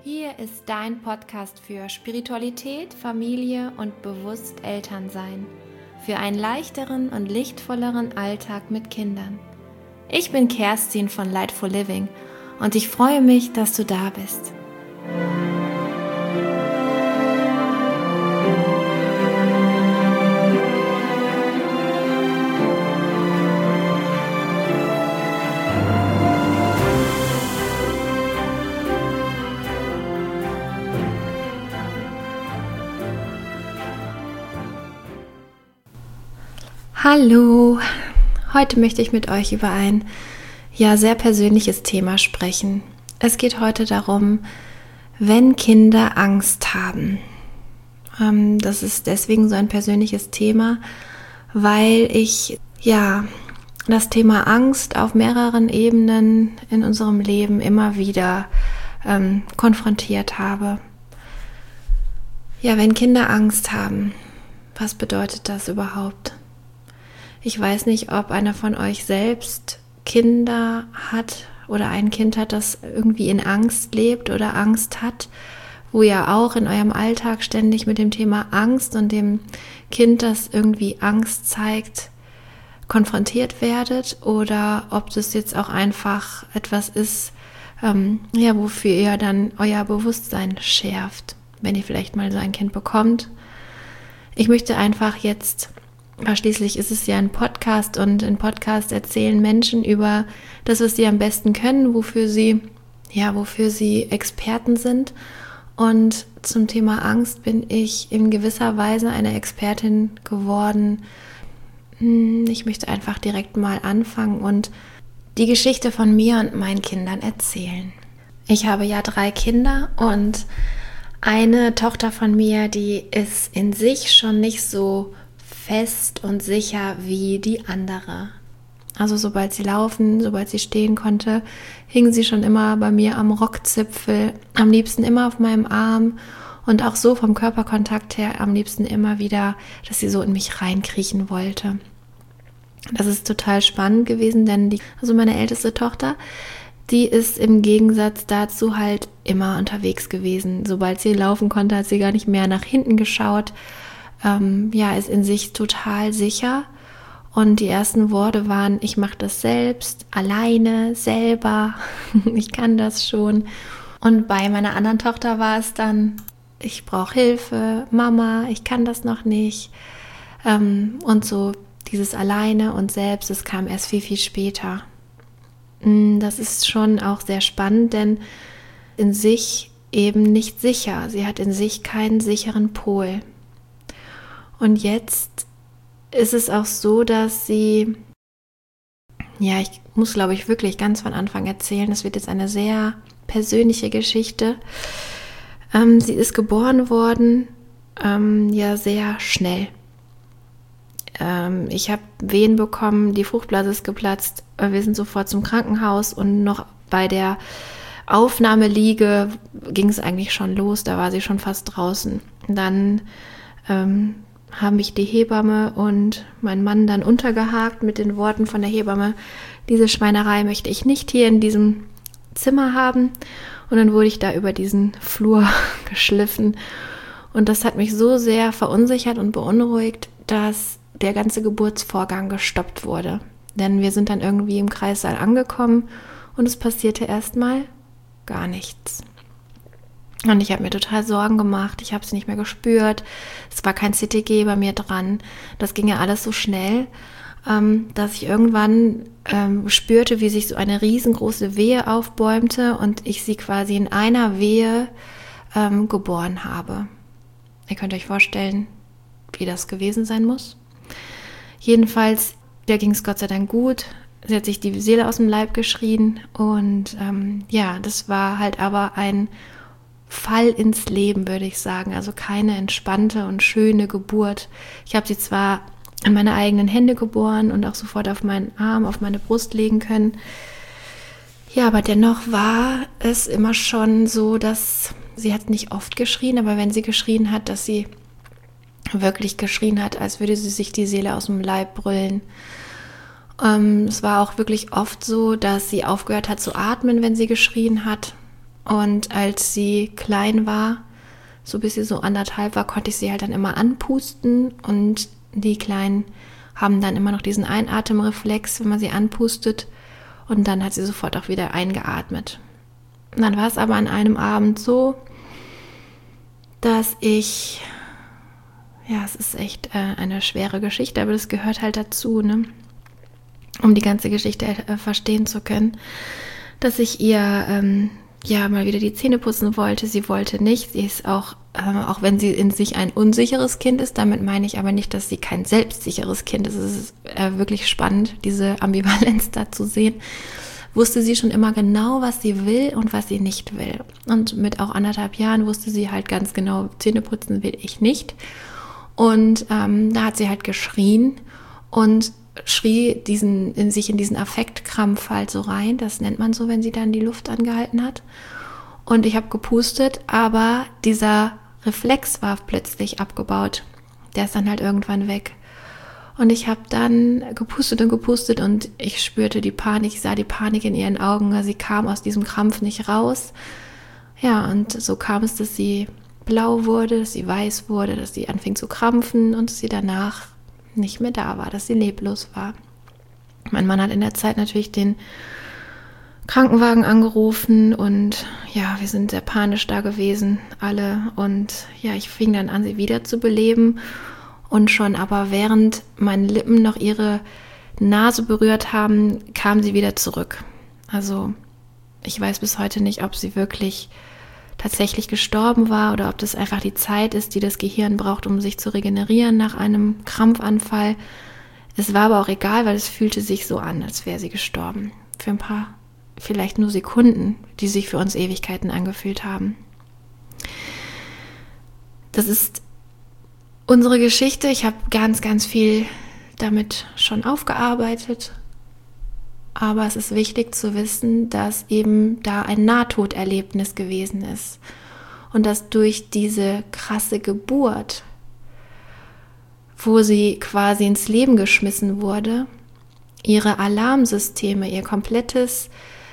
Hier ist dein Podcast für Spiritualität, Familie und bewusst Elternsein. Für einen leichteren und lichtvolleren Alltag mit Kindern. Ich bin Kerstin von Lightful Living und ich freue mich, dass du da bist. Hallo, heute möchte ich mit euch über ein sehr persönliches Thema sprechen. Es geht heute darum, wenn Kinder Angst haben. Das ist deswegen so ein persönliches Thema, weil ich das Thema Angst auf mehreren Ebenen in unserem Leben immer wieder konfrontiert habe. Ja, wenn Kinder Angst haben, was bedeutet das überhaupt? Ich weiß nicht, ob einer von euch selbst Kinder hat oder ein Kind hat, das irgendwie in Angst lebt oder Angst hat, wo ihr auch in eurem Alltag ständig mit dem Thema Angst und dem Kind, das irgendwie Angst zeigt, konfrontiert werdet, oder ob das jetzt auch einfach etwas ist, wofür ihr dann euer Bewusstsein schärft, wenn ihr vielleicht mal so ein Kind bekommt. Ich möchte einfach jetzt, schließlich ist es ja ein Podcast und in Podcast erzählen Menschen über das, was sie am besten können, wofür sie Experten sind. Und zum Thema Angst bin ich in gewisser Weise eine Expertin geworden. Ich möchte einfach direkt mal anfangen und die Geschichte von mir und meinen Kindern erzählen. Ich habe 3 Kinder und eine Tochter von mir, die ist in sich schon nicht so fest und sicher wie die andere. Also sobald sie stehen konnte, hing sie schon immer bei mir am Rockzipfel, am liebsten immer auf meinem Arm und auch so vom Körperkontakt her am liebsten immer wieder, dass sie so in mich reinkriechen wollte. Das ist total spannend gewesen, denn meine älteste Tochter, die ist im Gegensatz dazu halt immer unterwegs gewesen. Sobald sie laufen konnte, hat sie gar nicht mehr nach hinten geschaut. Ist in sich total sicher. Und die ersten Worte waren: Ich mache das selbst, alleine, selber, ich kann das schon. Und bei meiner anderen Tochter war es dann: Ich brauche Hilfe, Mama, ich kann das noch nicht. Und so dieses alleine und selbst, das kam erst viel, viel später. Das ist schon auch sehr spannend, denn in sich eben nicht sicher. Sie hat in sich keinen sicheren Pol. Und jetzt ist es auch so, dass sie, ich muss, glaube ich, wirklich ganz von Anfang erzählen. Das wird jetzt eine sehr persönliche Geschichte. Sie ist geboren worden, sehr schnell. Ich habe Wehen bekommen, die Fruchtblase ist geplatzt. Wir sind sofort zum Krankenhaus und noch bei der Aufnahmeliege ging es eigentlich schon los. Da war sie schon fast draußen. Dann haben mich die Hebamme und mein Mann dann untergehakt mit den Worten von der Hebamme: Diese Schweinerei möchte ich nicht hier in diesem Zimmer haben. Und dann wurde ich da über diesen Flur geschliffen. Und das hat mich so sehr verunsichert und beunruhigt, dass der ganze Geburtsvorgang gestoppt wurde. Denn wir sind dann irgendwie im Kreissaal angekommen und es passierte erstmal gar nichts. Und ich habe mir total Sorgen gemacht, ich habe es nicht mehr gespürt, es war kein CTG bei mir dran, das ging ja alles so schnell, dass ich irgendwann spürte, wie sich so eine riesengroße Wehe aufbäumte und ich sie quasi in einer Wehe geboren habe. Ihr könnt euch vorstellen, wie das gewesen sein muss. Jedenfalls, der ging es Gott sei Dank gut. Sie hat sich die Seele aus dem Leib geschrien und das war halt aber ein Fall ins Leben, würde ich sagen. Also keine entspannte und schöne Geburt. Ich habe sie zwar in meine eigenen Hände geboren und auch sofort auf meinen Arm, auf meine Brust legen können. Ja, aber dennoch war es immer schon so, dass sie hat nicht oft geschrien, aber wenn sie geschrien hat, dass sie wirklich geschrien hat, als würde sie sich die Seele aus dem Leib brüllen. Es war auch wirklich oft so, dass sie aufgehört hat zu atmen, wenn sie geschrien hat. Und als sie klein war, so bis sie so 1,5 war, konnte ich sie halt dann immer anpusten und die Kleinen haben dann immer noch diesen Einatemreflex, wenn man sie anpustet, und dann hat sie sofort auch wieder eingeatmet. Und dann war es aber an einem Abend so, dass es ist echt eine schwere Geschichte, aber das gehört halt dazu, ne? Um die ganze Geschichte verstehen zu können, dass ich ihr mal wieder die Zähne putzen wollte. Sie wollte nicht. Sie ist auch wenn sie in sich ein unsicheres Kind ist, damit meine ich aber nicht, dass sie kein selbstsicheres Kind ist. Es ist wirklich spannend, diese Ambivalenz da zu sehen. Wusste sie schon immer genau, was sie will und was sie nicht will. Und mit auch 1,5 Jahren wusste sie halt ganz genau, Zähne putzen will ich nicht. Und da hat sie halt geschrien und schrie sich in diesen Affektkrampf halt so rein. Das nennt man so, wenn sie dann die Luft angehalten hat. Und ich habe gepustet, aber dieser Reflex war plötzlich abgebaut. Der ist dann halt irgendwann weg. Und ich habe dann gepustet und ich spürte die Panik, ich sah die Panik in ihren Augen. Sie kam aus diesem Krampf nicht raus. Ja, und so kam es, dass sie blau wurde, dass sie weiß wurde, dass sie anfing zu krampfen und dass sie danach nicht mehr da war, dass sie leblos war. Mein Mann hat in der Zeit natürlich den Krankenwagen angerufen und ja, wir sind sehr panisch da gewesen, alle. Und ja, ich fing dann an, sie wieder zu beleben. Und schon aber während meine Lippen noch ihre Nase berührt haben, kam sie wieder zurück. Also ich weiß bis heute nicht, ob sie wirklich tatsächlich gestorben war oder ob das einfach die Zeit ist, die das Gehirn braucht, um sich zu regenerieren nach einem Krampfanfall. Es war aber auch egal, weil es fühlte sich so an, als wäre sie gestorben. Für ein paar, vielleicht nur Sekunden, die sich für uns Ewigkeiten angefühlt haben. Das ist unsere Geschichte. Ich habe ganz, ganz viel damit schon aufgearbeitet. Aber es ist wichtig zu wissen, dass eben da ein Nahtoderlebnis gewesen ist. Und dass durch diese krasse Geburt, wo sie quasi ins Leben geschmissen wurde, ihre Alarmsysteme, ihr komplettes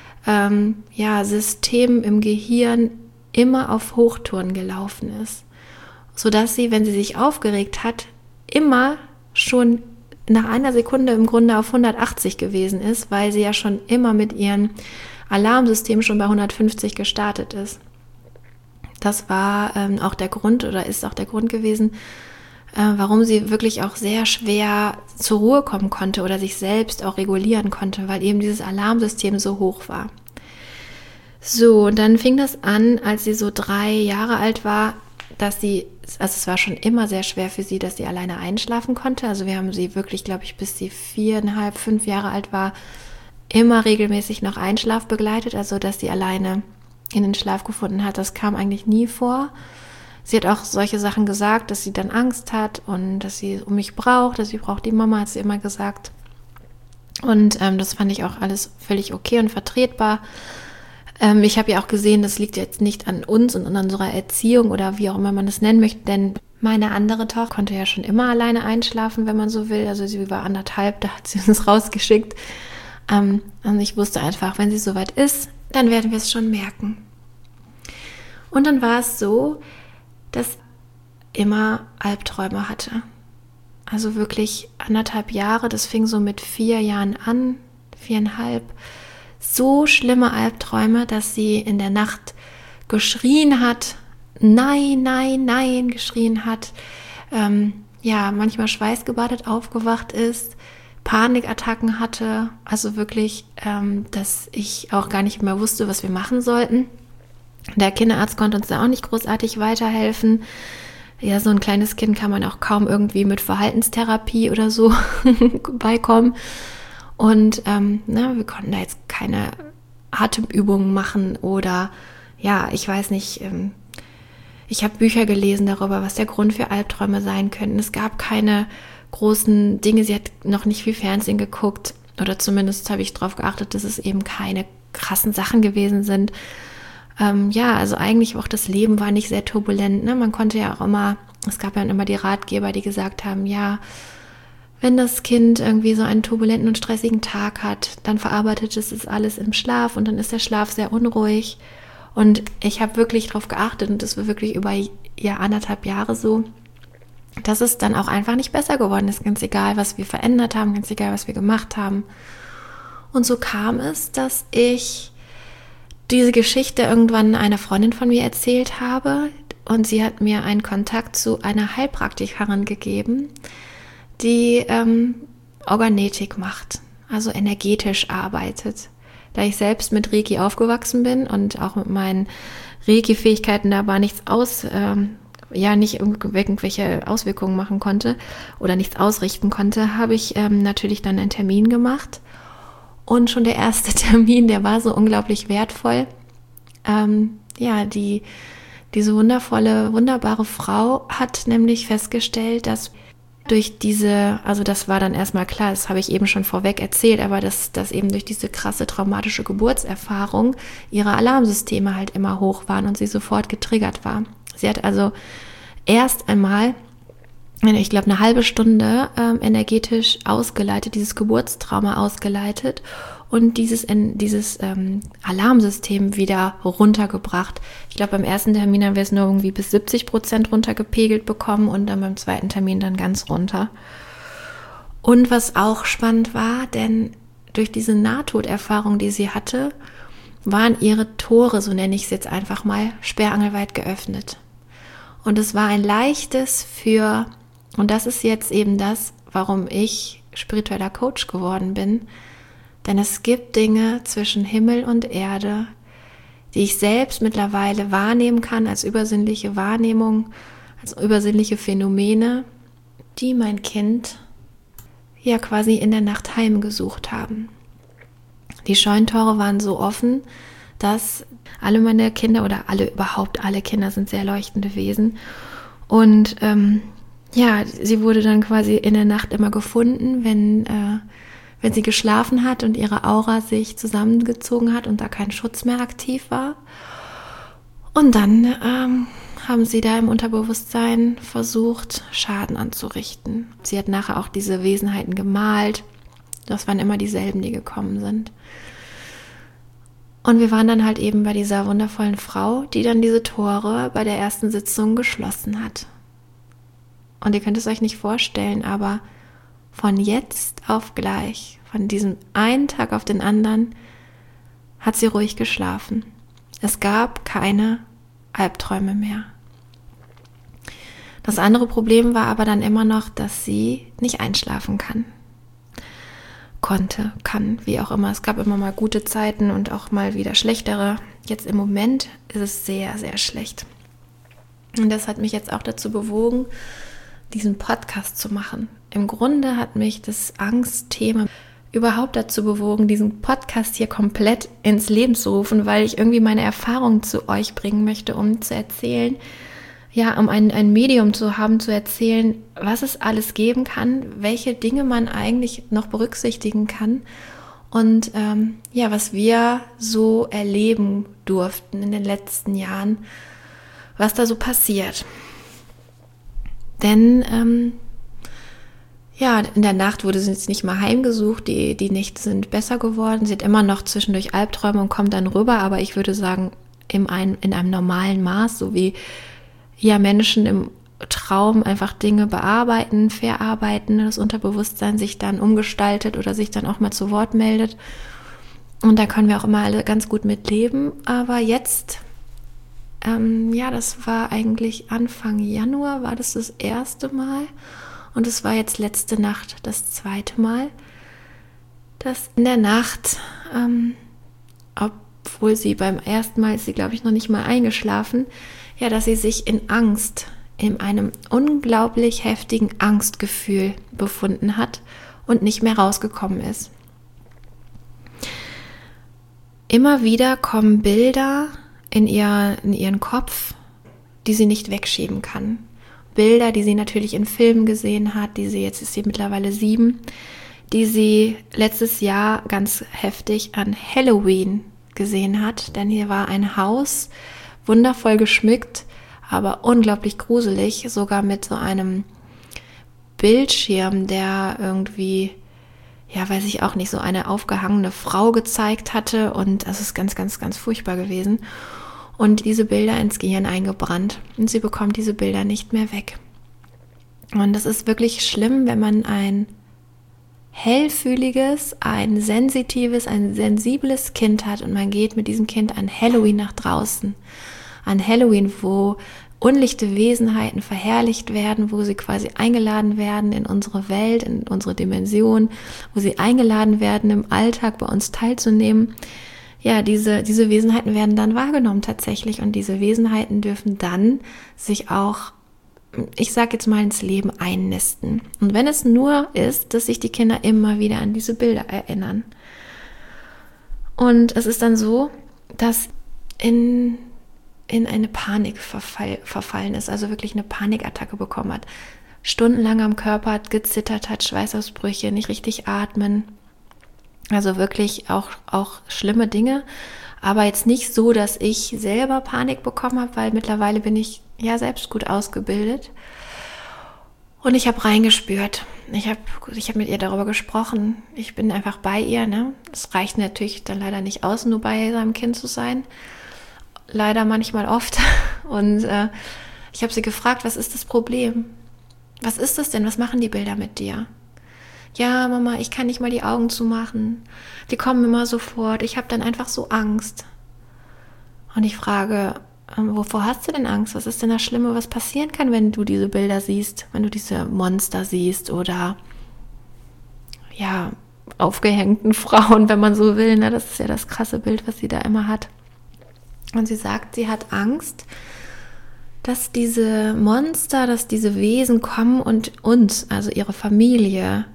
System im Gehirn immer auf Hochtouren gelaufen ist. Sodass sie, wenn sie sich aufgeregt hat, immer schon nach einer Sekunde im Grunde auf 180 gewesen ist, weil sie ja schon immer mit ihrem Alarmsystem schon bei 150 gestartet ist. Das war auch der Grund oder ist auch der Grund gewesen, warum sie wirklich auch sehr schwer zur Ruhe kommen konnte oder sich selbst auch regulieren konnte, weil eben dieses Alarmsystem so hoch war. So, und dann fing das an, als sie so 3 Jahre alt war, es war schon immer sehr schwer für sie, dass sie alleine einschlafen konnte. Also wir haben sie wirklich, glaube ich, bis sie 4,5, 5 Jahre alt war, immer regelmäßig noch Einschlaf begleitet, also dass sie alleine in den Schlaf gefunden hat. Das kam eigentlich nie vor. Sie hat auch solche Sachen gesagt, dass sie dann Angst hat und dass sie um mich braucht, dass sie braucht die Mama, hat sie immer gesagt. Und das fand ich auch alles völlig okay und vertretbar. Ich habe ja auch gesehen, das liegt jetzt nicht an uns und an unserer Erziehung oder wie auch immer man das nennen möchte, denn meine andere Tochter konnte ja schon immer alleine einschlafen, wenn man so will. Also sie war 1,5, da hat sie uns rausgeschickt. Und ich wusste einfach, wenn sie soweit ist, dann werden wir es schon merken. Und dann war es so, dass immer Albträume hatte. Also wirklich 1,5 Jahre, das fing so mit 4 Jahren an, 4,5. So schlimme Albträume, dass sie in der Nacht geschrien hat, nein, nein, nein, geschrien hat, manchmal schweißgebadet aufgewacht ist, Panikattacken hatte, also wirklich, dass ich auch gar nicht mehr wusste, was wir machen sollten. Der Kinderarzt konnte uns da auch nicht großartig weiterhelfen. Ja, so ein kleines Kind kann man auch kaum irgendwie mit Verhaltenstherapie oder so beikommen. Und wir konnten da jetzt keine Atemübungen machen oder ich weiß nicht, ich habe Bücher gelesen darüber, was der Grund für Albträume sein könnten. Es gab keine großen Dinge, sie hat noch nicht viel Fernsehen geguckt oder zumindest habe ich darauf geachtet, dass es eben keine krassen Sachen gewesen sind. Also eigentlich auch das Leben war nicht sehr turbulent. Ne? Man konnte ja auch immer, es gab ja immer die Ratgeber, die gesagt haben, ja, wenn das Kind irgendwie so einen turbulenten und stressigen Tag hat, dann verarbeitet es alles im Schlaf und dann ist der Schlaf sehr unruhig Und ich habe wirklich darauf geachtet und das war wirklich über 1,5 Jahre so, dass es dann auch einfach nicht besser geworden ist, ganz egal, was wir verändert haben, ganz egal, was wir gemacht haben. Und so kam es, dass ich diese Geschichte irgendwann einer Freundin von mir erzählt habe und sie hat mir einen Kontakt zu einer Heilpraktikerin gegeben, die Organetik macht, also energetisch arbeitet. Da ich selbst mit Reiki aufgewachsen bin und auch mit meinen Reiki-Fähigkeiten da war nichts nicht irgendwelche Auswirkungen machen konnte oder nichts ausrichten konnte, habe ich natürlich dann einen Termin gemacht. Und schon der erste Termin, der war so unglaublich wertvoll. Diese wunderbare Frau hat nämlich festgestellt, dass durch das war dann erstmal klar, das habe ich eben schon vorweg erzählt, aber dass eben durch diese krasse traumatische Geburtserfahrung ihre Alarmsysteme halt immer hoch waren und sie sofort getriggert war. Sie hat also erst einmal, ich glaube, eine halbe Stunde energetisch ausgeleitet, dieses Geburtstrauma ausgeleitet und dieses Alarmsystem wieder runtergebracht. Ich glaube, beim ersten Termin haben wir es nur irgendwie bis 70% runtergepegelt bekommen und dann beim zweiten Termin dann ganz runter. Und was auch spannend war, denn durch diese Nahtoderfahrung, die sie hatte, waren ihre Tore, so nenne ich es jetzt einfach mal, sperrangelweit geöffnet. Und es war ein leichtes und das ist jetzt eben das, warum ich spiritueller Coach geworden bin, denn es gibt Dinge zwischen Himmel und Erde, die ich selbst mittlerweile wahrnehmen kann als übersinnliche Wahrnehmung, als übersinnliche Phänomene, die mein Kind ja quasi in der Nacht heimgesucht haben. Die Scheunentore waren so offen, dass alle meine Kinder oder alle Kinder sind sehr leuchtende Wesen und sie wurde dann quasi in der Nacht immer gefunden, wenn sie geschlafen hat und ihre Aura sich zusammengezogen hat und da kein Schutz mehr aktiv war. Und dann haben sie da im Unterbewusstsein versucht, Schaden anzurichten. Sie hat nachher auch diese Wesenheiten gemalt. Das waren immer dieselben, die gekommen sind. Und wir waren dann halt eben bei dieser wundervollen Frau, die dann diese Tore bei der ersten Sitzung geschlossen hat. Und ihr könnt es euch nicht vorstellen, aber von jetzt auf gleich, von diesem einen Tag auf den anderen, hat sie ruhig geschlafen. Es gab keine Albträume mehr. Das andere Problem war aber dann immer noch, dass sie nicht einschlafen kann, wie auch immer. Es gab immer mal gute Zeiten und auch mal wieder schlechtere. Jetzt im Moment ist es sehr, sehr schlecht. Und das hat mich jetzt auch dazu bewogen, diesen Podcast zu machen. Im Grunde hat mich das Angstthema überhaupt dazu bewogen, diesen Podcast hier komplett ins Leben zu rufen, weil ich irgendwie meine Erfahrungen zu euch bringen möchte, um zu erzählen, um ein Medium zu haben, zu erzählen, was es alles geben kann, welche Dinge man eigentlich noch berücksichtigen kann und was wir so erleben durften in den letzten Jahren, was da so passiert. Denn in der Nacht wurde sie jetzt nicht mal heimgesucht, die Nächte sind besser geworden, sie hat immer noch zwischendurch Albträume und kommt dann rüber, aber ich würde sagen, in einem normalen Maß, so wie Menschen im Traum einfach Dinge bearbeiten, verarbeiten, das Unterbewusstsein sich dann umgestaltet oder sich dann auch mal zu Wort meldet. Und da können wir auch immer alle ganz gut mit leben. Aber jetzt, das war eigentlich Anfang Januar, war das erste Mal. Und es war jetzt letzte Nacht das zweite Mal, dass in der Nacht, obwohl sie beim ersten Mal ist sie, glaube ich, noch nicht mal eingeschlafen, dass sie sich in einem unglaublich heftigen Angstgefühl befunden hat und nicht mehr rausgekommen ist. Immer wieder kommen Bilder in ihren Kopf, die sie nicht wegschieben kann. Bilder, die sie natürlich in Filmen gesehen hat, jetzt ist sie mittlerweile 7, die sie letztes Jahr ganz heftig an Halloween gesehen hat, denn hier war ein Haus, wundervoll geschmückt, aber unglaublich gruselig, sogar mit so einem Bildschirm, der irgendwie, weiß ich auch nicht, so eine aufgehangene Frau gezeigt hatte und das ist ganz, ganz, ganz furchtbar gewesen. und diese Bilder ins Gehirn eingebrannt. Und sie bekommt diese Bilder nicht mehr weg. Und das ist wirklich schlimm, wenn man ein hellfühliges, ein sensitives, ein sensibles Kind hat und man geht mit diesem Kind an Halloween nach draußen. An Halloween, wo unlichte Wesenheiten verherrlicht werden, wo sie quasi eingeladen werden in unsere Welt, in unsere Dimension, wo sie eingeladen werden, im Alltag bei uns teilzunehmen. Ja, diese Wesenheiten werden dann wahrgenommen tatsächlich und diese Wesenheiten dürfen dann sich auch, ich sage jetzt mal, ins Leben einnisten. Und wenn es nur ist, dass sich die Kinder immer wieder an diese Bilder erinnern. Und es ist dann so, dass in eine Panik verfallen ist, also wirklich eine Panikattacke bekommen hat, stundenlang am Körper hat, gezittert hat, Schweißausbrüche, nicht richtig atmen. Also wirklich auch schlimme Dinge, aber jetzt nicht so, dass ich selber Panik bekommen habe, weil mittlerweile bin ich ja selbst gut ausgebildet. Und ich habe reingespürt. Ich hab mit ihr darüber gesprochen. Ich bin einfach bei ihr. Ne? Es reicht natürlich dann leider nicht aus, nur bei seinem Kind zu sein. Leider manchmal oft. Und ich habe sie gefragt, was ist das Problem? Was ist das denn? Was machen die Bilder mit dir? Ja, Mama, ich kann nicht mal die Augen zumachen. Die kommen immer sofort. Ich habe dann einfach so Angst. Und ich frage, wovor hast du denn Angst? Was ist denn das Schlimme, was passieren kann, wenn du diese Bilder siehst, wenn du diese Monster siehst oder ja, aufgehängten Frauen, wenn man so will. Ne? Das ist ja das krasse Bild, was sie da immer hat. Und sie sagt, sie hat Angst, dass diese Monster, dass diese Wesen kommen und uns, also ihre Familie,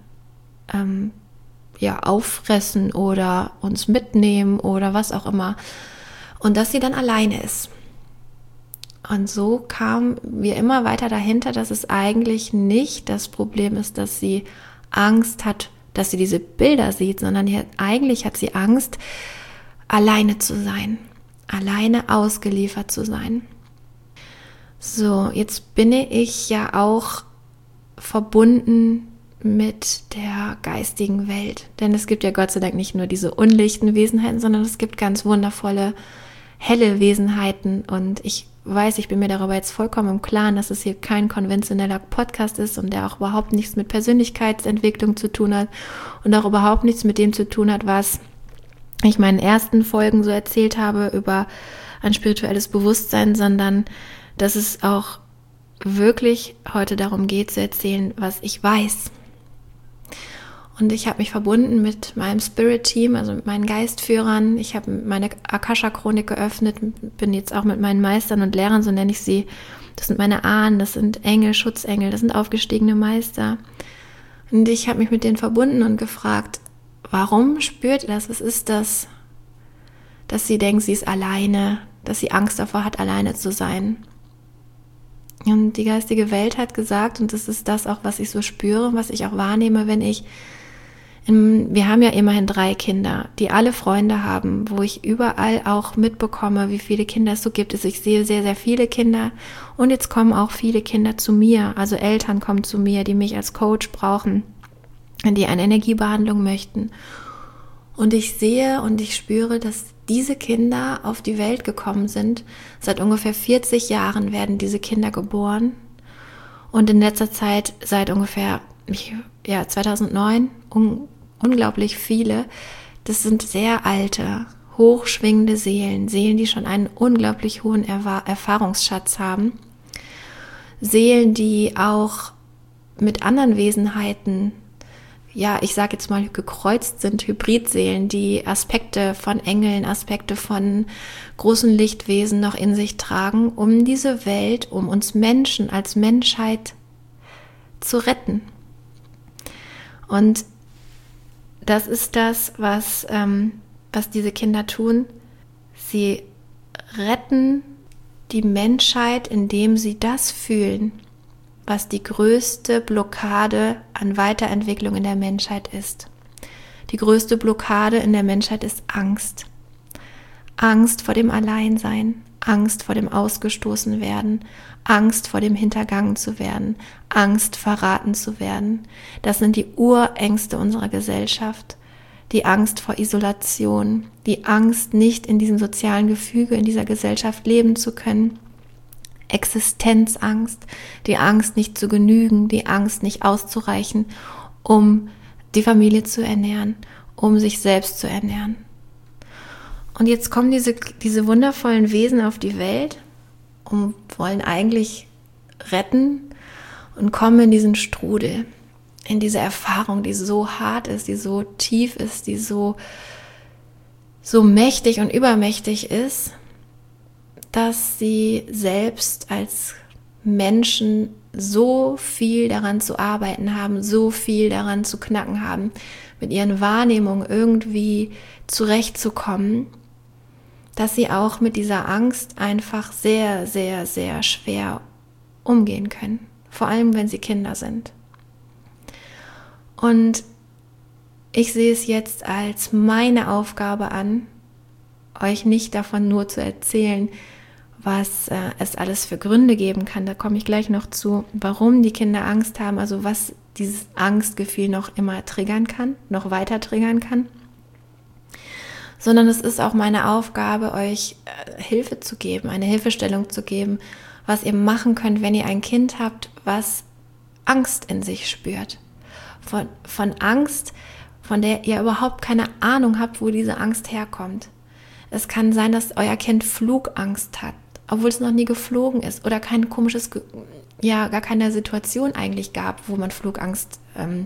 auffressen oder uns mitnehmen oder was auch immer. Und dass sie dann alleine ist. Und so kamen wir immer weiter dahinter, dass es eigentlich nicht das Problem ist, dass sie Angst hat, dass sie diese Bilder sieht, sondern eigentlich hat sie Angst, alleine zu sein, alleine ausgeliefert zu sein. So, jetzt bin ich ja auch verbunden mit der geistigen Welt. Denn es gibt ja Gott sei Dank nicht nur diese unlichten Wesenheiten, sondern es gibt ganz wundervolle, helle Wesenheiten. Und ich weiß, ich bin mir darüber jetzt vollkommen im Klaren, dass es hier kein konventioneller Podcast ist und der auch überhaupt nichts mit Persönlichkeitsentwicklung zu tun hat und auch überhaupt nichts mit dem zu tun hat, was ich in meinen ersten Folgen so erzählt habe über ein spirituelles Bewusstsein, sondern dass es auch wirklich heute darum geht zu erzählen, was ich weiß. Und ich habe mich verbunden mit meinem Spirit-Team, also mit meinen Geistführern. Ich habe meine Akasha-Chronik geöffnet, bin jetzt auch mit meinen Meistern und Lehrern, so nenne ich sie. Das sind meine Ahnen, das sind Engel, Schutzengel, das sind aufgestiegene Meister. Und ich habe mich mit denen verbunden und gefragt, warum spürt ihr das? Was ist das? Dass sie denkt, sie ist alleine, dass sie Angst davor hat, alleine zu sein. Und die geistige Welt hat gesagt, und das ist das auch, was ich so spüre, was ich auch wahrnehme, wenn wir haben ja immerhin 3 Kinder, die alle Freunde haben, wo ich überall auch mitbekomme, wie viele Kinder es so gibt. Ich sehe sehr, sehr viele Kinder und jetzt kommen auch viele Kinder zu mir, also Eltern kommen zu mir, die mich als Coach brauchen, die eine Energiebehandlung möchten. Und ich sehe und ich spüre, dass diese Kinder auf die Welt gekommen sind. Seit ungefähr 40 Jahren werden diese Kinder geboren. Und in letzter Zeit, seit ungefähr 2009, unglaublich viele. Das sind sehr alte, hochschwingende Seelen, die schon einen unglaublich hohen Erfahrungsschatz haben. Seelen, die auch mit anderen Wesenheiten, ich sage jetzt mal gekreuzt sind, Hybridseelen, die Aspekte von Engeln, Aspekte von großen Lichtwesen noch in sich tragen, um diese Welt, um uns Menschen als Menschheit zu retten. Und das ist das, was diese Kinder tun. Sie retten die Menschheit, indem sie das fühlen, was die größte Blockade an Weiterentwicklung in der Menschheit ist. Die größte Blockade in der Menschheit ist Angst. Angst vor dem Alleinsein, Angst vor dem Ausgestoßenwerden, Angst vor dem Hintergangen zu werden, Angst verraten zu werden. Das sind die Urängste unserer Gesellschaft, die Angst vor Isolation, die Angst, nicht in diesem sozialen Gefüge, in dieser Gesellschaft leben zu können, Existenzangst, die Angst, nicht zu genügen, die Angst, nicht auszureichen, um die Familie zu ernähren, um sich selbst zu ernähren. Und jetzt kommen diese wundervollen Wesen auf die Welt und wollen eigentlich retten und kommen in diesen Strudel, in diese Erfahrung, die so hart ist, die so tief ist, die so mächtig und übermächtig ist, dass sie selbst als Menschen so viel daran zu arbeiten haben, so viel daran zu knacken haben, mit ihren Wahrnehmungen irgendwie zurechtzukommen, dass sie auch mit dieser Angst einfach sehr, sehr, sehr schwer umgehen können. Vor allem, wenn sie Kinder sind. Und ich sehe es jetzt als meine Aufgabe an, euch nicht davon nur zu erzählen, was es alles für Gründe geben kann. Da komme ich gleich noch zu, warum die Kinder Angst haben, also was dieses Angstgefühl noch immer triggern kann, noch weiter triggern kann. Sondern es ist auch meine Aufgabe, euch Hilfe zu geben, eine Hilfestellung zu geben, was ihr machen könnt, wenn ihr ein Kind habt, was Angst in sich spürt. Von Angst, von der ihr überhaupt keine Ahnung habt, wo diese Angst herkommt. Es kann sein, dass euer Kind Flugangst hat, obwohl es noch nie geflogen ist oder kein komisches, gar keine Situation eigentlich gab, wo man Flugangst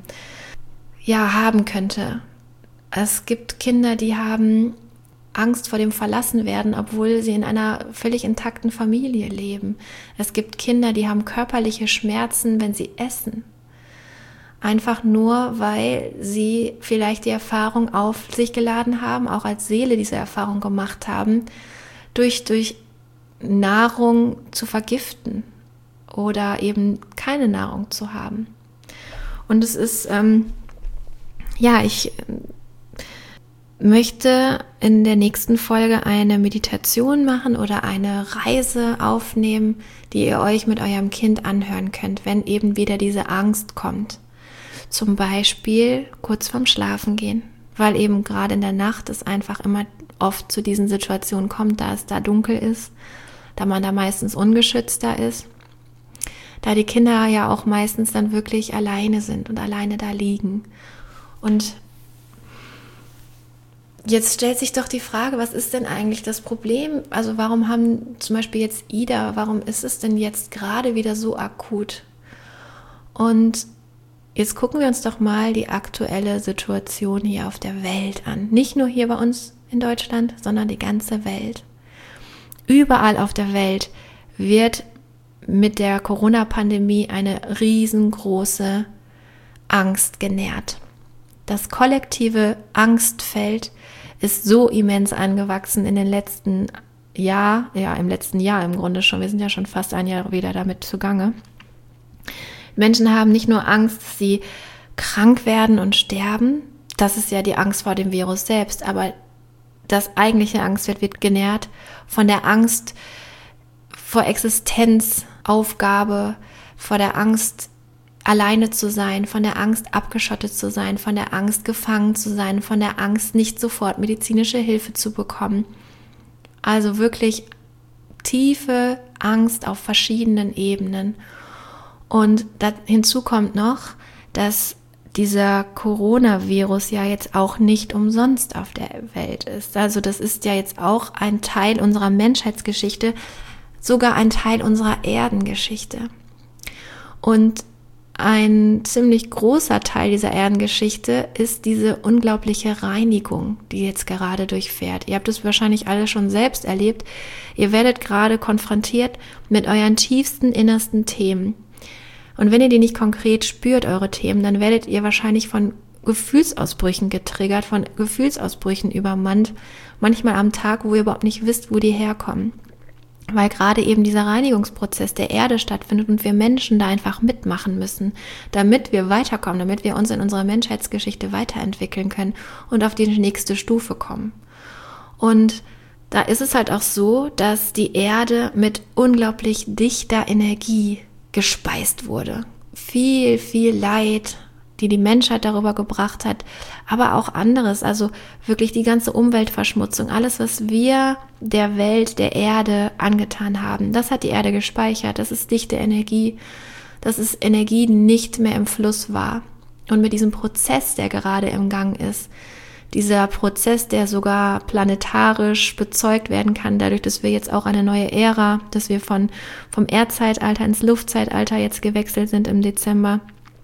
haben könnte. Es gibt Kinder, die haben Angst vor dem Verlassenwerden, obwohl sie in einer völlig intakten Familie leben. Es gibt Kinder, die haben körperliche Schmerzen, wenn sie essen. Einfach nur, weil sie vielleicht die Erfahrung auf sich geladen haben, auch als Seele diese Erfahrung gemacht haben, durch Nahrung zu vergiften oder eben keine Nahrung zu haben. Und es ist, ich möchte in der nächsten Folge eine Meditation machen oder eine Reise aufnehmen, die ihr euch mit eurem Kind anhören könnt, wenn eben wieder diese Angst kommt. Zum Beispiel kurz vorm Schlafengehen, weil eben gerade in der Nacht es einfach immer oft zu diesen Situationen kommt, da es da dunkel ist, da man da meistens ungeschützter ist, da die Kinder ja auch meistens dann wirklich alleine sind und alleine da liegen. Und jetzt stellt sich doch die Frage, was ist denn eigentlich das Problem? Also warum haben zum Beispiel jetzt Ida, warum ist es denn jetzt gerade wieder so akut? Und jetzt gucken wir uns doch mal die aktuelle Situation hier auf der Welt an. Nicht nur hier bei uns in Deutschland, sondern die ganze Welt. Überall auf der Welt wird mit der Corona-Pandemie eine riesengroße Angst genährt. Das kollektive Angstfeld ist so immens angewachsen in den letzten Jahr, im letzten Jahr im Grunde schon, wir sind ja schon fast ein Jahr wieder damit zugange. Menschen haben nicht nur Angst, dass sie krank werden und sterben, das ist ja die Angst vor dem Virus selbst, aber das eigentliche Angstfeld wird genährt von der Angst vor Existenzaufgabe, vor der Angst, alleine zu sein, von der Angst, abgeschottet zu sein, von der Angst, gefangen zu sein, von der Angst, nicht sofort medizinische Hilfe zu bekommen. Also wirklich tiefe Angst auf verschiedenen Ebenen. Und hinzu kommt noch, dass dieser Coronavirus ja jetzt auch nicht umsonst auf der Welt ist. Also das ist ja jetzt auch ein Teil unserer Menschheitsgeschichte, sogar ein Teil unserer Erdengeschichte. Und ein ziemlich großer Teil dieser Erdengeschichte ist diese unglaubliche Reinigung, die jetzt gerade durchfährt. Ihr habt es wahrscheinlich alle schon selbst erlebt. Ihr werdet gerade konfrontiert mit euren tiefsten, innersten Themen. Und wenn ihr die nicht konkret spürt, eure Themen, dann werdet ihr wahrscheinlich von Gefühlsausbrüchen getriggert, von Gefühlsausbrüchen übermannt, manchmal am Tag, wo ihr überhaupt nicht wisst, wo die herkommen. Weil gerade eben dieser Reinigungsprozess der Erde stattfindet und wir Menschen da einfach mitmachen müssen, damit wir weiterkommen, damit wir uns in unserer Menschheitsgeschichte weiterentwickeln können und auf die nächste Stufe kommen. Und da ist es halt auch so, dass die Erde mit unglaublich dichter Energie gespeist wurde. Viel, viel Leid, die Menschheit darüber gebracht hat, aber auch anderes, also wirklich die ganze Umweltverschmutzung, alles, was wir der Welt, der Erde angetan haben, das hat die Erde gespeichert, das ist dichte Energie, das ist Energie, die nicht mehr im Fluss war. Und mit diesem Prozess, der gerade im Gang ist, dieser Prozess, der sogar planetarisch bezeugt werden kann, dadurch, dass wir jetzt auch eine neue Ära, dass wir vom Erdzeitalter ins Luftzeitalter jetzt gewechselt sind im Dezember,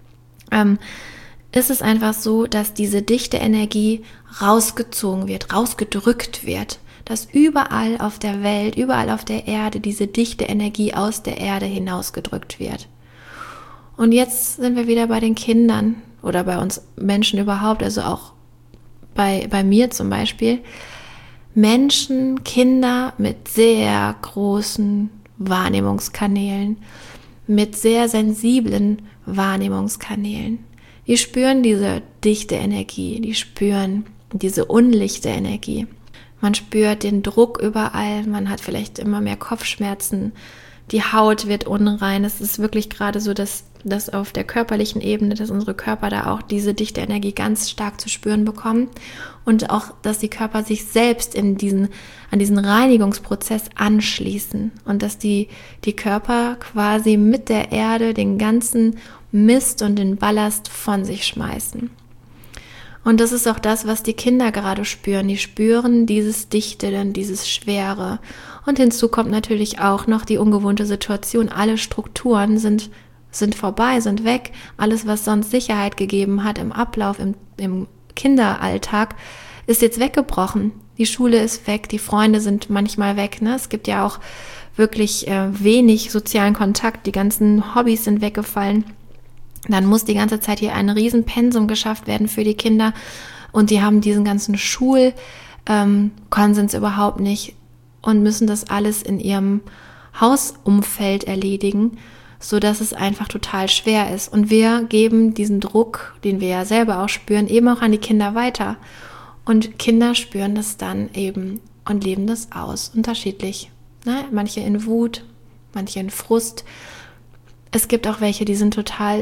ist es einfach so, dass diese dichte Energie rausgezogen wird, rausgedrückt wird, dass überall auf der Welt, überall auf der Erde diese dichte Energie aus der Erde hinausgedrückt wird. Und jetzt sind wir wieder bei den Kindern oder bei uns Menschen überhaupt, also auch bei mir zum Beispiel, Menschen, Kinder mit sehr großen Wahrnehmungskanälen, mit sehr sensiblen Wahrnehmungskanälen. Die spüren diese dichte Energie, die spüren diese unlichte Energie. Man spürt den Druck überall, man hat vielleicht immer mehr Kopfschmerzen, die Haut wird unrein. Es ist wirklich gerade so, dass auf der körperlichen Ebene, dass unsere Körper da auch diese dichte Energie ganz stark zu spüren bekommen und auch, dass die Körper sich selbst an diesen Reinigungsprozess anschließen und dass die Körper quasi mit der Erde den ganzen Mist und den Ballast von sich schmeißen. Und das ist auch das, was die Kinder gerade spüren. Die spüren dieses Dichte, dann dieses Schwere. Und hinzu kommt natürlich auch noch die ungewohnte Situation. Alle Strukturen sind vorbei, sind weg. Alles, was sonst Sicherheit gegeben hat im Ablauf, im Kinderalltag, ist jetzt weggebrochen. Die Schule ist weg, die Freunde sind manchmal weg. Ne? Es gibt ja auch wirklich wenig sozialen Kontakt. Die ganzen Hobbys sind weggefallen. Dann muss die ganze Zeit hier ein Riesenpensum geschafft werden für die Kinder. Und die haben diesen ganzen Schulkonsens überhaupt nicht und müssen das alles in ihrem Hausumfeld erledigen, sodass es einfach total schwer ist. Und wir geben diesen Druck, den wir ja selber auch spüren, eben auch an die Kinder weiter. Und Kinder spüren das dann eben und leben das aus, unterschiedlich. Ne? Manche in Wut, manche in Frust. Es gibt auch welche, die sind total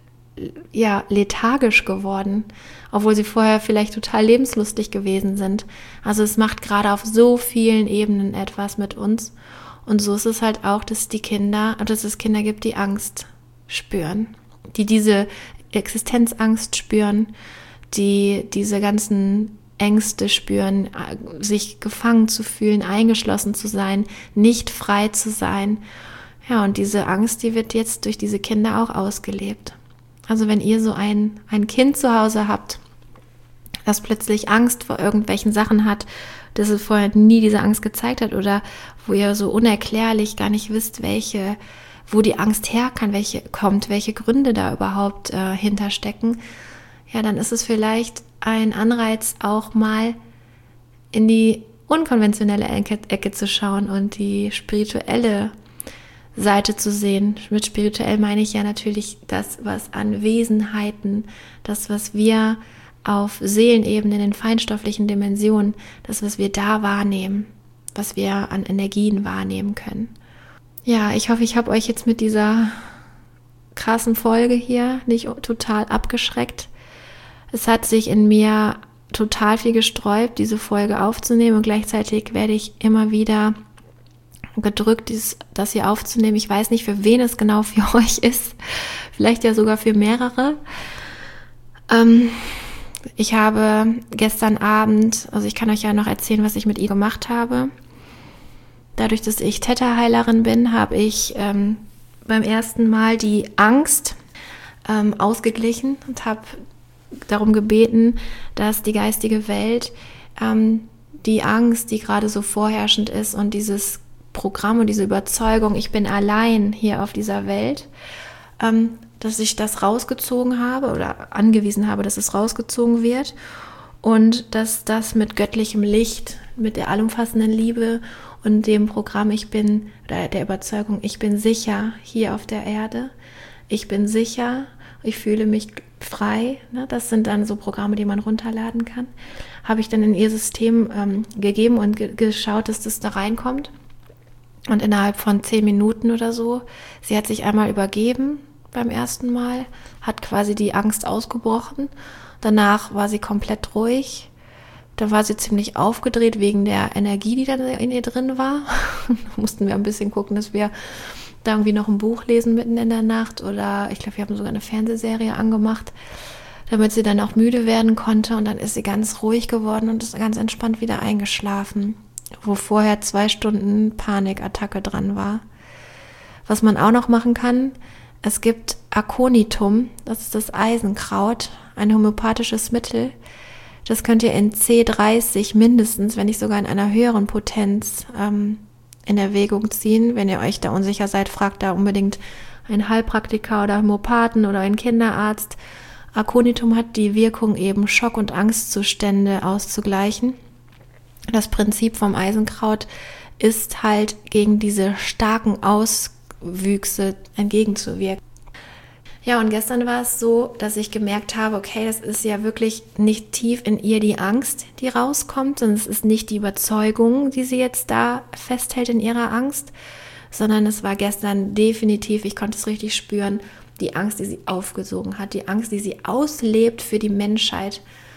lethargisch geworden, obwohl sie vorher vielleicht total lebenslustig gewesen sind. Also es macht gerade auf so vielen Ebenen etwas mit uns. Und so ist es halt auch, dass es Kinder gibt, die Angst spüren, die diese Existenzangst spüren, die diese ganzen Ängste spüren, sich gefangen zu fühlen, eingeschlossen zu sein, nicht frei zu sein. Ja, und diese Angst, die wird jetzt durch diese Kinder auch ausgelebt. Also wenn ihr so ein Kind zu Hause habt, das plötzlich Angst vor irgendwelchen Sachen hat, dass es vorher nie diese Angst gezeigt hat oder wo ihr so unerklärlich gar nicht wisst, wo die Angst welche Gründe da überhaupt hinterstecken, ja, dann ist es vielleicht ein Anreiz, auch mal in die unkonventionelle Ecke zu schauen und die spirituelle Seite zu sehen. Mit spirituell meine ich ja natürlich das, was an Wesenheiten, das, was wir auf Seelenebene, in den feinstofflichen Dimensionen, das, was wir da wahrnehmen, was wir an Energien wahrnehmen können. Ja, ich hoffe, ich habe euch jetzt mit dieser krassen Folge hier nicht total abgeschreckt. Es hat sich in mir total viel gesträubt, diese Folge aufzunehmen und gleichzeitig werde ich immer wieder gedrückt, das hier aufzunehmen. Ich weiß nicht, für wen es genau für euch ist. Vielleicht ja sogar für mehrere. Ich habe gestern Abend, also ich kann euch ja noch erzählen, was ich mit ihr gemacht habe. Dadurch, dass ich Theta-Heilerin bin, habe ich beim ersten Mal die Angst ausgeglichen und habe darum gebeten, dass die geistige Welt die Angst, die gerade so vorherrschend ist und dieses Programm und diese Überzeugung, ich bin allein hier auf dieser Welt, dass ich das rausgezogen habe oder angewiesen habe, dass es rausgezogen wird und dass das mit göttlichem Licht, mit der allumfassenden Liebe und dem Programm der Überzeugung, ich bin sicher hier auf der Erde, ich bin sicher, ich fühle mich frei, ne? Das sind dann so Programme, die man runterladen kann, habe ich dann in ihr System gegeben und geschaut, dass das da reinkommt. Und innerhalb von 10 Minuten oder so, sie hat sich einmal übergeben, beim ersten Mal, hat quasi die Angst ausgebrochen. Danach war sie komplett ruhig. Dann war sie ziemlich aufgedreht wegen der Energie, die dann in ihr drin war. Da mussten wir ein bisschen gucken, dass wir da irgendwie noch ein Buch lesen mitten in der Nacht oder ich glaube, wir haben sogar eine Fernsehserie angemacht, damit sie dann auch müde werden konnte, und dann ist sie ganz ruhig geworden und ist ganz entspannt wieder eingeschlafen, wo vorher 2 Stunden Panikattacke dran war. Was man auch noch machen kann, es gibt Aconitum, das ist das Eisenkraut, ein homöopathisches Mittel. Das könnt ihr in C30 mindestens, wenn nicht sogar in einer höheren Potenz in Erwägung ziehen. Wenn ihr euch da unsicher seid, fragt da unbedingt einen Heilpraktiker oder Homöopathen oder einen Kinderarzt. Aconitum hat die Wirkung, eben Schock- und Angstzustände auszugleichen. Das Prinzip vom Eisenkraut ist halt, gegen diese starken Auswüchse entgegenzuwirken. Ja, und gestern war es so, dass ich gemerkt habe, okay, das ist ja wirklich nicht tief in ihr die Angst, die rauskommt, sondern es ist nicht die Überzeugung, die sie jetzt da festhält in ihrer Angst, sondern es war gestern definitiv, ich konnte es richtig spüren, die Angst, die sie aufgesogen hat, die Angst, die sie auslebt für die Menschheit,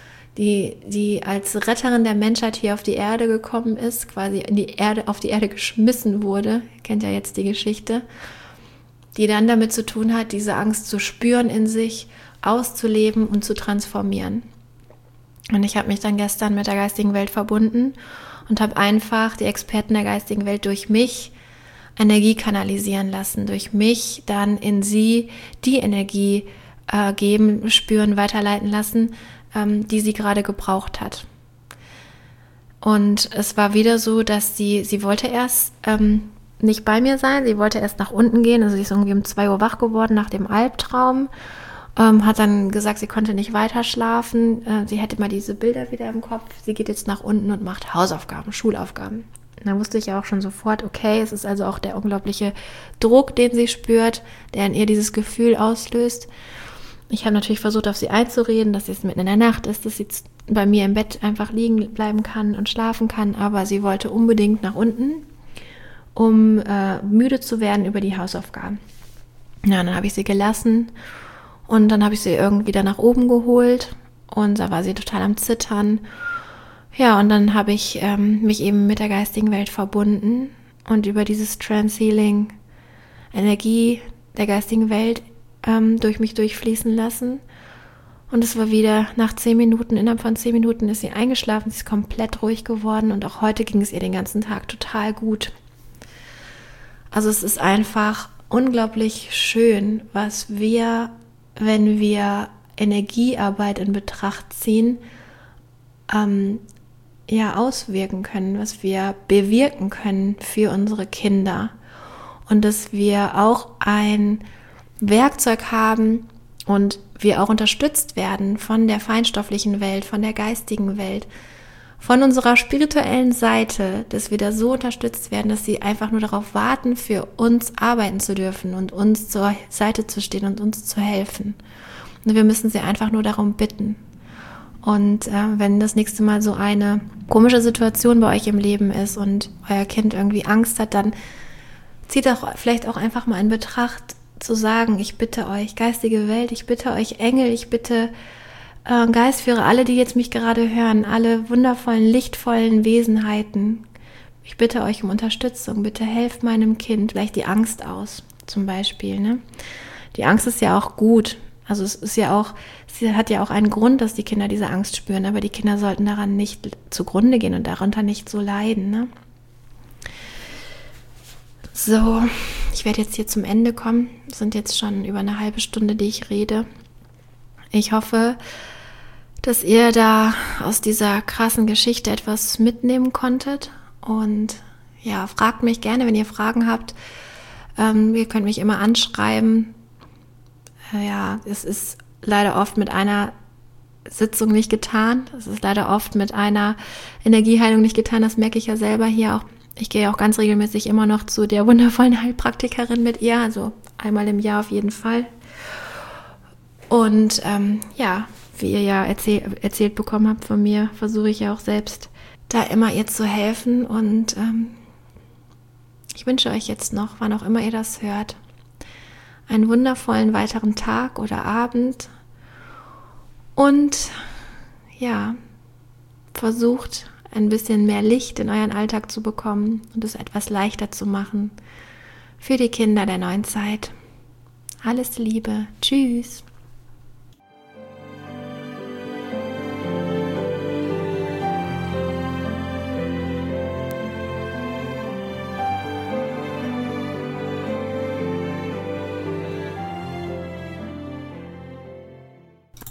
die als Retterin der Menschheit hier auf die Erde gekommen ist, quasi auf die Erde geschmissen wurde, ihr kennt ja jetzt die Geschichte, die dann damit zu tun hat, diese Angst zu spüren in sich, auszuleben und zu transformieren. Und ich habe mich dann gestern mit der geistigen Welt verbunden und habe einfach die Experten der geistigen Welt durch mich Energie kanalisieren lassen, durch mich dann in sie die Energie geben, spüren, weiterleiten lassen, die sie gerade gebraucht hat. Und es war wieder so, dass sie wollte erst nicht bei mir sein, sie wollte erst nach unten gehen, also sie ist irgendwie um 2 Uhr wach geworden nach dem Albtraum, hat dann gesagt, sie konnte nicht weiter schlafen, sie hätte mal diese Bilder wieder im Kopf, sie geht jetzt nach unten und macht Hausaufgaben, Schulaufgaben. Und da wusste ich ja auch schon sofort, okay, es ist also auch der unglaubliche Druck, den sie spürt, der in ihr dieses Gefühl auslöst. Ich habe natürlich versucht, auf sie einzureden, dass es mitten in der Nacht ist, dass sie bei mir im Bett einfach liegen bleiben kann und schlafen kann, aber sie wollte unbedingt nach unten, um müde zu werden über die Hausaufgaben. Ja, dann habe ich sie gelassen und dann habe ich sie irgendwie wieder nach oben geholt und da war sie total am Zittern. Ja, und dann habe ich mich eben mit der geistigen Welt verbunden und über dieses Trance-Healing Energie der geistigen Welt durch mich durchfließen lassen. Und es war wieder nach 10 Minuten, innerhalb von 10 Minuten ist sie eingeschlafen, sie ist komplett ruhig geworden und auch heute ging es ihr den ganzen Tag total gut. Also es ist einfach unglaublich schön, was wir, wenn wir Energiearbeit in Betracht ziehen, auswirken können, was wir bewirken können für unsere Kinder. Und dass wir auch ein Werkzeug haben und wir auch unterstützt werden von der feinstofflichen Welt, von der geistigen Welt, von unserer spirituellen Seite, dass wir da so unterstützt werden, dass sie einfach nur darauf warten, für uns arbeiten zu dürfen und uns zur Seite zu stehen und uns zu helfen. Und wir müssen sie einfach nur darum bitten. Und wenn das nächste Mal so eine komische Situation bei euch im Leben ist und euer Kind irgendwie Angst hat, dann zieht doch vielleicht auch einfach mal in Betracht zu sagen, ich bitte euch, geistige Welt, ich bitte euch Engel, ich bitte Geistführer, alle, die jetzt mich gerade hören, alle wundervollen, lichtvollen Wesenheiten, ich bitte euch um Unterstützung, bitte helft meinem Kind vielleicht die Angst aus, zum Beispiel. Ne? Die Angst ist ja auch gut, also es ist ja auch, sie hat ja auch einen Grund, dass die Kinder diese Angst spüren, aber die Kinder sollten daran nicht zugrunde gehen und darunter nicht so leiden. Ne? So, ich werde jetzt hier zum Ende kommen. Es sind jetzt schon über eine halbe Stunde, die ich rede. Ich hoffe, dass ihr da aus dieser krassen Geschichte etwas mitnehmen konntet. Und ja, fragt mich gerne, wenn ihr Fragen habt. Ihr könnt mich immer anschreiben. Ja, es ist leider oft mit einer Sitzung nicht getan. Es ist leider oft mit einer Energieheilung nicht getan. Das merke ich ja selber hier auch. Ich gehe auch ganz regelmäßig immer noch zu der wundervollen Heilpraktikerin mit ihr, also einmal im Jahr auf jeden Fall. Und wie ihr ja erzählt bekommen habt von mir, versuche ich ja auch selbst da immer ihr zu helfen. Und ich wünsche euch jetzt noch, wann auch immer ihr das hört, einen wundervollen weiteren Tag oder Abend und ja, versucht ein bisschen mehr Licht in euren Alltag zu bekommen und es etwas leichter zu machen für die Kinder der neuen Zeit. Alles Liebe, tschüss.